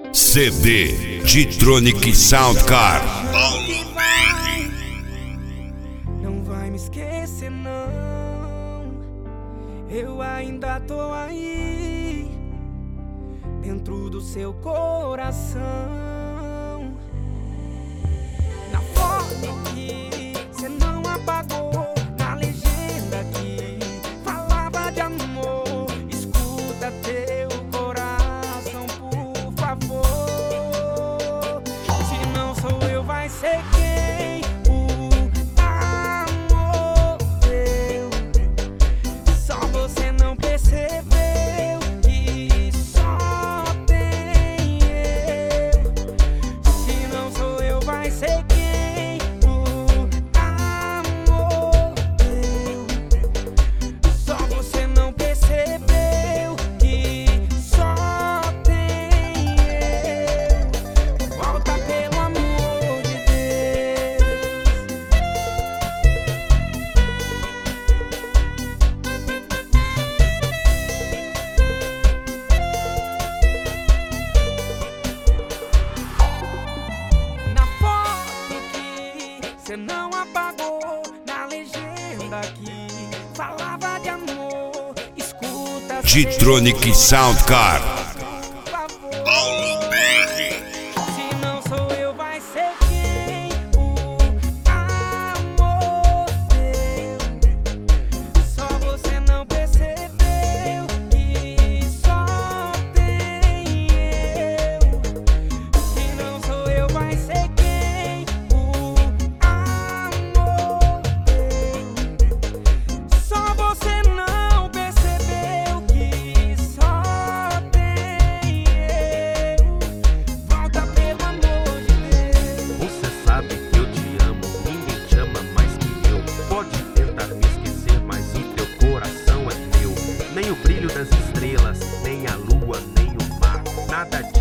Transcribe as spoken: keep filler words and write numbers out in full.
C D G-Tronic Soundcard. Não vai me esquecer não, eu ainda tô aí, dentro do seu coração. Na foto que cê não apagou, na legenda que falava de amor, escuta teu coração, por favor. Se não sou eu, vai ser quem? O amor teu. Só você não percebeu que só tem eu. Se não sou eu, vai ser quem? O amor teu. Só você não percebeu que só tem eu. Volta, pelo amor de Deus. Na foto que cê não apagou, na legenda que falava de amor, escuta G-Tronic Soundcard. por favor. Se não sou eu, vai ser quem? O amor teu. Só você não percebeu que só tem eu. Se não sou eu, vai ser quem? O amor teu. Só você não percebeu que só tem eu. Volta, pelo amor de Deus. Você sabe que eu te amo, ninguém te ama mais que eu. Pode tentar me esquecer, mas o teu coração é meu. Nem o brilho das estrelas, nem a lua, nem o mar, nada disso